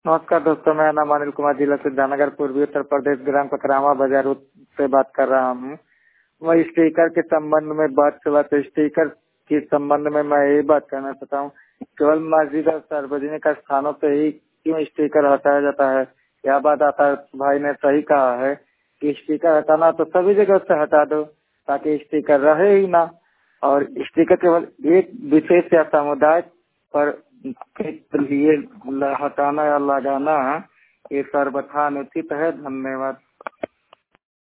नमस्कार दोस्तों, मेरा नाम अनिल कुमार, जिला सिद्धार्थनगर, पूर्वी उत्तर प्रदेश, ग्राम ककरावा बाजार से बात कर रहा हूँ। वह स्टिकर के संबंध में स्टिकर के संबंध में मैं यही बात करना चाहता हूँ। केवल मस्जिद और सार्वजनिक स्थानों पे ही क्यों स्टिकर हटाया जाता है? यह बात आता भाई ने सही कहा है कि स्टिकर हटाना तो सभी जगह से हटा दो ताकि स्टिकर रहे ही ना। और स्टिकर केवल एक विशेष या समुदाय पर के लिए हटाना या लगाना ये सर्वथा अनुचित है। धन्यवाद।